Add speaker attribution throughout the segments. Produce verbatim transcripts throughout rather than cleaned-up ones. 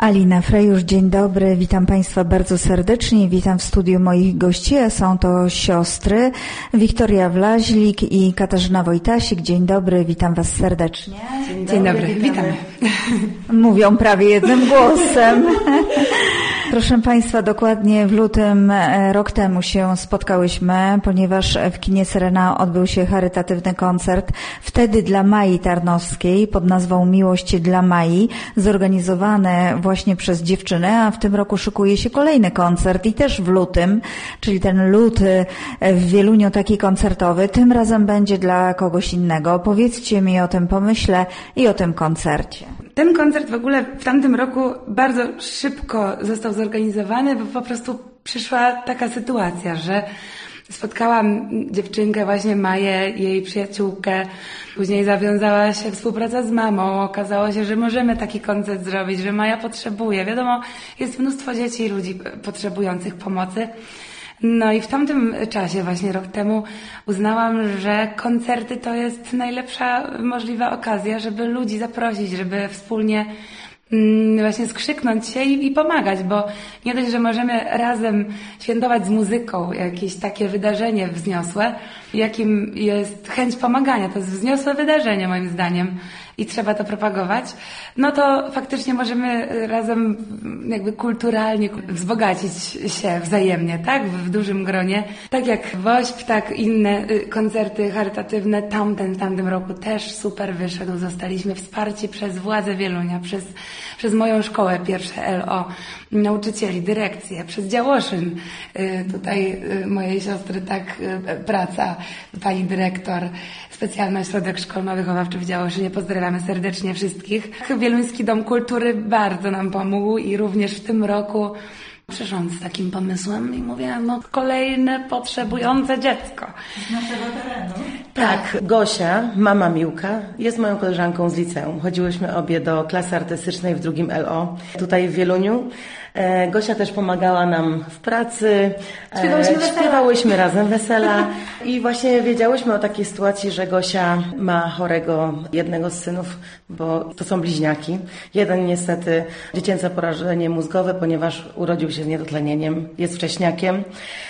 Speaker 1: Alina Frejusz, dzień dobry, witam Państwa bardzo serdecznie, witam w studiu moich gości, a są to siostry Wiktoria Wlaźlik i Katarzyna Wojtasik. Dzień dobry, witam Was serdecznie.
Speaker 2: Dzień dobry, Dzień dobry witamy.
Speaker 1: witamy. Mówią prawie jednym głosem. Proszę Państwa, dokładnie w lutym rok temu się spotkałyśmy, ponieważ w kinie Serena odbył się charytatywny koncert, wtedy dla Mai Tarnowskiej pod nazwą Miłość dla Mai, zorganizowany właśnie przez dziewczyny, a w tym roku szykuje się kolejny koncert i też w lutym, czyli ten luty w Wieluniu taki koncertowy, tym razem będzie dla kogoś innego. Opowiedzcie mi o tym pomyśle i o tym koncercie.
Speaker 2: Ten koncert w ogóle w tamtym roku bardzo szybko został zorganizowany, bo po prostu przyszła taka sytuacja, że spotkałam dziewczynkę, właśnie Maję, jej przyjaciółkę, później zawiązała się współpraca z mamą, okazało się, że możemy taki koncert zrobić, że Maja potrzebuje. Wiadomo, jest mnóstwo dzieci i ludzi potrzebujących pomocy. No i w tamtym czasie, właśnie rok temu, uznałam, że koncerty to jest najlepsza możliwa okazja, żeby ludzi zaprosić, żeby wspólnie właśnie skrzyknąć się i, i pomagać, bo nie dość, że możemy razem świętować z muzyką jakieś takie wydarzenie wzniosłe, jakim jest chęć pomagania. To jest wzniosłe wydarzenie moim zdaniem i trzeba to propagować, no to faktycznie możemy razem jakby kulturalnie wzbogacić się wzajemnie, tak? W dużym gronie. Tak jak WOŚP, tak inne koncerty charytatywne tamten, w tamtym roku też super wyszedł. Zostaliśmy wsparci przez władze Wielunia, przez, przez moją szkołę, pierwsze L O, nauczycieli, dyrekcję, przez Działoszyn. Tutaj mojej siostry, tak, praca, pani dyrektor, specjalny ośrodek szkolno-wychowawczy w Działoszynie. Pozdrawiamy serdecznie wszystkich. Wieluński Dom Kultury bardzo nam pomógł i również w tym roku przyszłam z takim pomysłem i mówię, no kolejne potrzebujące dziecko.
Speaker 1: Z naszego terenu.
Speaker 3: Tak, Gosia, mama Miłka, jest moją koleżanką z liceum. Chodziłyśmy obie do klasy artystycznej w drugim L O, tutaj w Wieluniu. Gosia też pomagała nam w pracy,
Speaker 2: śpiewałyśmy,
Speaker 3: śpiewałyśmy razem wesela i właśnie wiedziałyśmy o takiej sytuacji, że Gosia ma chorego jednego z synów, bo to są bliźniaki. Jeden niestety dziecięce porażenie mózgowe, ponieważ urodził się z niedotlenieniem, jest wcześniakiem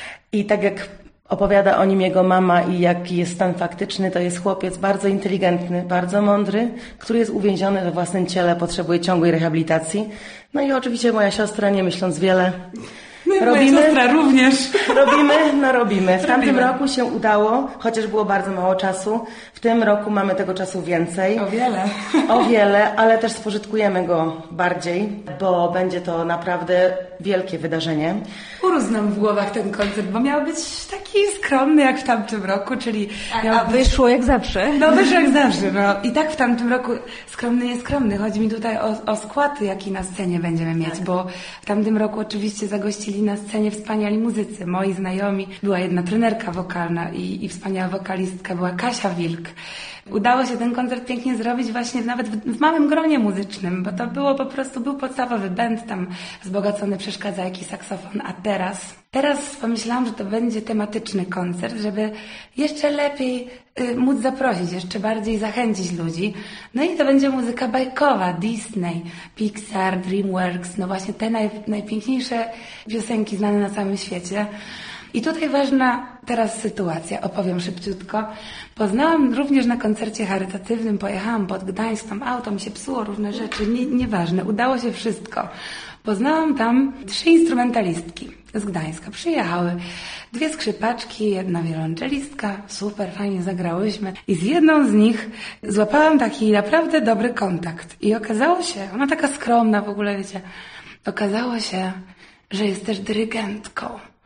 Speaker 3: i tak jak opowiada o nim jego mama i jaki jest stan faktyczny, to jest chłopiec bardzo inteligentny, bardzo mądry, który jest uwięziony we własnym ciele, potrzebuje ciągłej rehabilitacji. No i oczywiście moja siostra, nie myśląc wiele,
Speaker 2: no robimy. Moja siostra również.
Speaker 3: Robimy, no robimy. W tamtym roku się udało, chociaż było bardzo mało czasu. W tym roku mamy tego czasu więcej.
Speaker 2: O wiele.
Speaker 3: O wiele, ale też spożytkujemy go bardziej, bo będzie to naprawdę wielkie wydarzenie.
Speaker 2: Urósł nam w głowach ten koncert, bo miał być taki skromny jak w tamtym roku, czyli...
Speaker 1: A, a wyszło jak zawsze.
Speaker 2: No wyszło jak zawsze, no. I tak w tamtym roku skromny jest skromny. Chodzi mi tutaj o, o skład, jaki na scenie będziemy mieć, tak. Bo w tamtym roku oczywiście zagościli na scenie wspaniali muzycy, moi znajomi. Była jedna trenerka wokalna i, i wspaniała wokalistka była Kasia Wilk. Udało się ten koncert pięknie zrobić właśnie nawet w, w małym gronie muzycznym, bo to było po prostu, był podstawowy band tam wzbogacony przeszkadzajki, saksofon, a teraz, teraz pomyślałam, że to będzie tematyczny koncert, żeby jeszcze lepiej y, móc zaprosić, jeszcze bardziej zachęcić ludzi. No i to będzie muzyka bajkowa, Disney, Pixar, DreamWorks, no właśnie te naj, najpiękniejsze piosenki znane na całym świecie. I tutaj ważna teraz sytuacja, opowiem szybciutko. Poznałam również na koncercie charytatywnym, pojechałam pod Gdańsk, tam auto mi się psuło, różne rzeczy, nie, nieważne, udało się wszystko. Poznałam tam trzy instrumentalistki z Gdańska, przyjechały dwie skrzypaczki, jedna wiolonczelistka, super, fajnie zagrałyśmy i z jedną z nich złapałam taki naprawdę dobry kontakt i okazało się, ona taka skromna w ogóle, wiecie, okazało się, że jest też dyrygentką.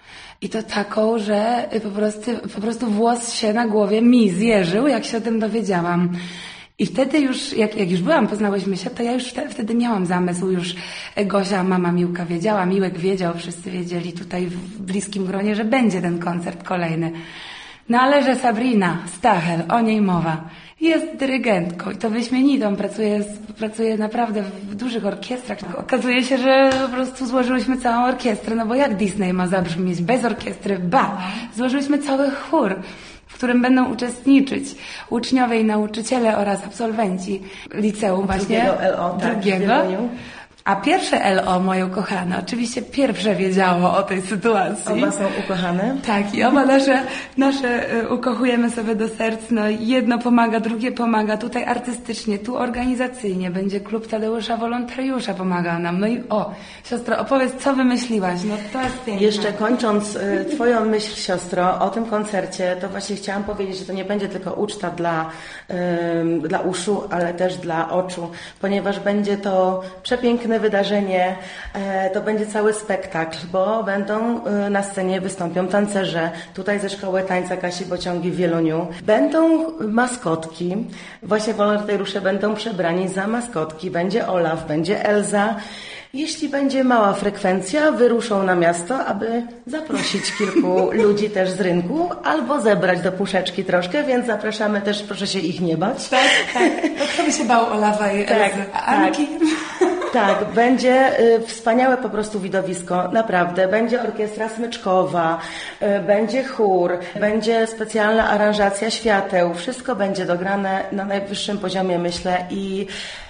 Speaker 2: I to taką, że po prostu, po prostu włos się na głowie mi zjeżył, jak się o tym dowiedziałam. I wtedy już, jak, jak już byłam, poznałyśmy się, to ja już wtedy, wtedy miałam zamysł, już Gosia, mama Miłka wiedziała, Miłek wiedział, wszyscy wiedzieli tutaj w bliskim gronie, że będzie ten koncert kolejny. No ale że Sabrina Stachel, o niej mowa, jest dyrygentką i to wyśmienitą, pracuje, pracuje naprawdę w dużych orkiestrach. Okazuje się, że po prostu złożyłyśmy całą orkiestrę, no bo jak Disney ma zabrzmieć bez orkiestry? Ba! Złożyłyśmy cały chór, w którym będą uczestniczyć uczniowie i nauczyciele oraz absolwenci liceum właśnie
Speaker 3: drugiego L O, tak,
Speaker 2: drugiego. A pierwsze L O, moje ukochane, oczywiście pierwsze wiedziało o tej sytuacji.
Speaker 3: Oba są ukochane?
Speaker 2: Tak, i oba nasze, nasze y, ukochujemy sobie do serc. No jedno pomaga, drugie pomaga. Tutaj artystycznie, tu organizacyjnie. Będzie klub Tadeusza Wolontariusza pomagał nam. No i o, siostro, opowiedz, co wymyśliłaś. No to jest piękne.
Speaker 3: Jeszcze kończąc y, Twoją myśl, siostro, o tym koncercie, to właśnie chciałam powiedzieć, że to nie będzie tylko uczta dla, y, dla uszu, ale też dla oczu, ponieważ będzie to przepiękne wydarzenie, e, to będzie cały spektakl, bo będą e, na scenie wystąpią tancerze, tutaj ze Szkoły Tańca Kasi Bociągi w Wieluniu. Będą maskotki, właśnie wolontariusze będą przebrani za maskotki, będzie Olaf, będzie Elza. Jeśli będzie mała frekwencja, wyruszą na miasto, aby zaprosić kilku ludzi też z rynku, albo zebrać do puszeczki troszkę, więc zapraszamy też, proszę się ich nie bać.
Speaker 2: Tak, tak. No, kto by się bał Olafa i
Speaker 3: tak,
Speaker 2: Elzy? A Anki?
Speaker 3: Tak, będzie y, wspaniałe po prostu widowisko, naprawdę. Będzie orkiestra smyczkowa, y, będzie chór, będzie specjalna aranżacja świateł. Wszystko będzie dograne na najwyższym poziomie, myślę. I,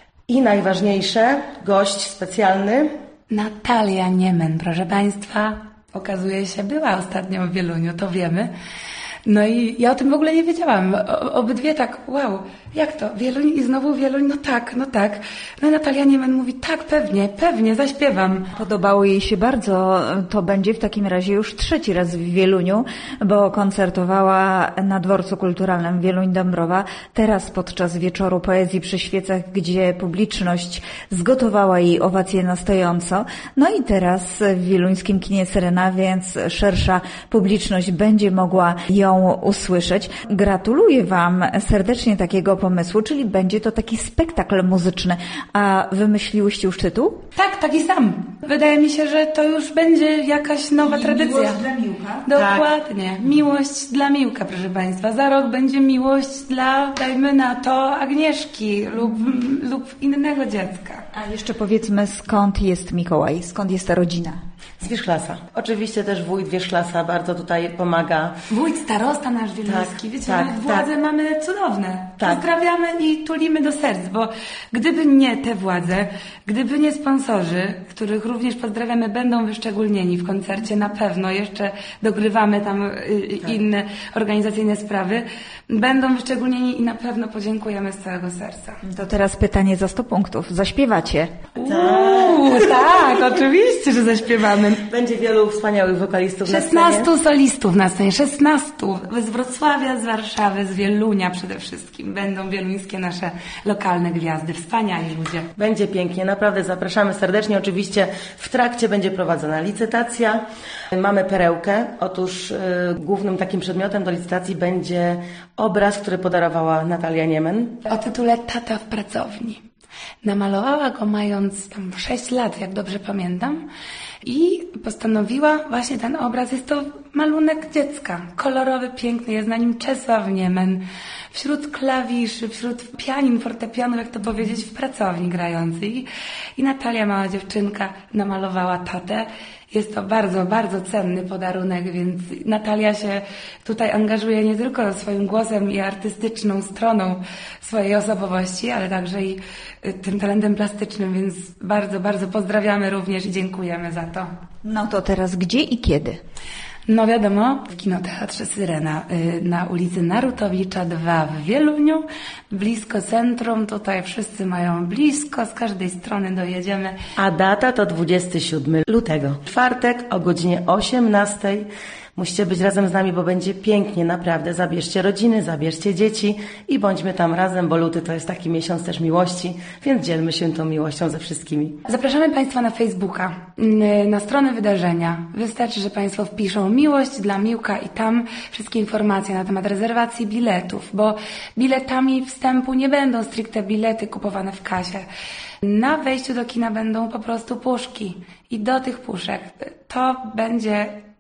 Speaker 3: i najważniejsze, gość specjalny.
Speaker 2: Natalia Niemen, proszę Państwa. Okazuje się, była ostatnio w Wieluniu, to wiemy. No i ja o tym w ogóle nie wiedziałam. O, obydwie tak, wow, jak to? Wieluń i znowu Wieluń? No tak, no tak. No i Natalia Niemen mówi, tak, pewnie, pewnie, zaśpiewam.
Speaker 1: Podobało jej się bardzo. To będzie w takim razie już trzeci raz w Wieluniu, bo koncertowała na Dworcu Kulturalnym Wieluń-Dąbrowa. Teraz podczas wieczoru poezji przy świecach, gdzie publiczność zgotowała jej owację na stojąco. No i teraz w wieluńskim kinie Syrena, więc szersza publiczność będzie mogła ją usłyszeć. Gratuluję Wam serdecznie takiego pomysłu, czyli będzie to taki spektakl muzyczny. A wymyśliłyście już tytuł?
Speaker 2: Tak, taki sam. Wydaje mi się, że to już będzie jakaś nowa
Speaker 1: I
Speaker 2: tradycja.
Speaker 1: Miłość dla Miłka.
Speaker 2: Dokładnie. Tak. Miłość dla Miłka, proszę Państwa. Za rok będzie miłość dla, dajmy na to, Agnieszki lub, lub innego dziecka.
Speaker 1: A jeszcze powiedzmy, skąd jest Mikołaj? Skąd jest ta rodzina?
Speaker 3: Z Wierzchlasa. Oczywiście też wójt Wierzchlasa bardzo tutaj pomaga.
Speaker 2: Wójt, starosta nasz wieluński.
Speaker 3: Tak,
Speaker 2: Wiecie,
Speaker 3: tak,
Speaker 2: my władze
Speaker 3: tak.
Speaker 2: mamy cudowne.
Speaker 3: Tak.
Speaker 2: Pozdrawiamy i tulimy do serc, bo gdyby nie te władze, gdyby nie sponsorzy, których również pozdrawiamy, będą wyszczególnieni w koncercie na pewno. Jeszcze dogrywamy tam y,
Speaker 3: tak.
Speaker 2: inne organizacyjne sprawy. Będą wyszczególnieni i na pewno podziękujemy z całego serca.
Speaker 1: To teraz pytanie za sto punktów. Zaśpiewacie?
Speaker 2: Uuu, tak, oczywiście, że zaśpiewamy.
Speaker 3: Będzie wielu wspaniałych wokalistów na scenie.
Speaker 2: szesnastu solistów na scenie, szesnastu z Wrocławia, z Warszawy, z Wielunia przede wszystkim. Będą wieluńskie nasze lokalne gwiazdy, wspaniali ludzie.
Speaker 3: Będzie pięknie, naprawdę zapraszamy serdecznie. Oczywiście w trakcie będzie prowadzona licytacja. Mamy perełkę. Otóż y, głównym takim przedmiotem do licytacji będzie obraz, który podarowała Natalia Niemen.
Speaker 2: O tytule Tata w pracowni. Namalowała go mając tam sześć lat, jak dobrze pamiętam. I postanowiła właśnie ten obraz, jest to malunek dziecka, kolorowy, piękny, jest na nim Czesław Niemen, wśród klawiszy, wśród pianin, fortepianów, jak to powiedzieć, w pracowni grający. I, i Natalia, mała dziewczynka, namalowała tatę. Jest to bardzo, bardzo cenny podarunek, więc Natalia się tutaj angażuje nie tylko swoim głosem i artystyczną stroną swojej osobowości, ale także i tym talentem plastycznym, więc bardzo, bardzo pozdrawiamy również i dziękujemy za to.
Speaker 1: No to teraz gdzie i kiedy?
Speaker 2: No wiadomo, w Kinoteatrze Syrena na ulicy Narutowicza dwa w Wieluniu, blisko centrum, tutaj wszyscy mają blisko, z każdej strony dojedziemy.
Speaker 3: A data to dwudziestego siódmego lutego, czwartek o godzinie osiemnastej. Musicie być razem z nami, bo będzie pięknie, naprawdę. Zabierzcie rodziny, zabierzcie dzieci i bądźmy tam razem, bo luty to jest taki miesiąc też miłości, więc dzielmy się tą miłością ze wszystkimi.
Speaker 2: Zapraszamy Państwa na Facebooka, na stronę wydarzenia. Wystarczy, że Państwo wpiszą Miłość dla Miłka i tam wszystkie informacje na temat rezerwacji biletów, bo biletami wstępu nie będą stricte bilety kupowane w kasie. Na wejściu do kina będą po prostu puszki i do tych puszek to będzie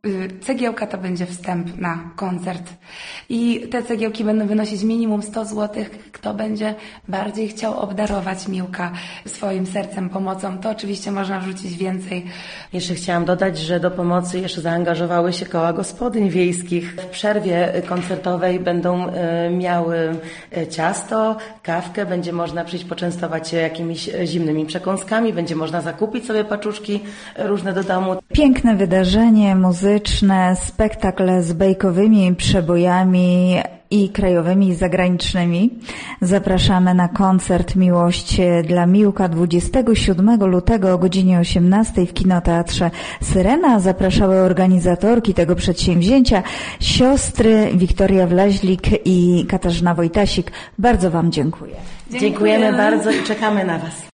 Speaker 2: Cegiełka to będzie wstęp na koncert i te cegiełki będą wynosić minimum sto złotych. Kto będzie bardziej chciał obdarować Miłka swoim sercem, pomocą, to oczywiście można wrzucić więcej.
Speaker 3: Jeszcze chciałam dodać, że do pomocy jeszcze zaangażowały się koła gospodyń wiejskich. W przerwie koncertowej będą miały ciasto, kawkę, będzie można przyjść poczęstować się jakimiś zimnymi przekąskami, będzie można zakupić sobie paczuszki różne do domu.
Speaker 1: Piękne wydarzenie muzyczne, spektakl z bajkowymi przebojami i krajowymi i zagranicznymi. Zapraszamy na koncert Miłość dla Miłka dwudziestego siódmego lutego o godzinie osiemnastej w Kinoteatrze Syrena. Zapraszały organizatorki tego przedsięwzięcia, siostry Wiktoria Wlaźlik i Katarzyna Wojtasik. Bardzo Wam dziękuję.
Speaker 3: Dziękujemy bardzo i czekamy na Was.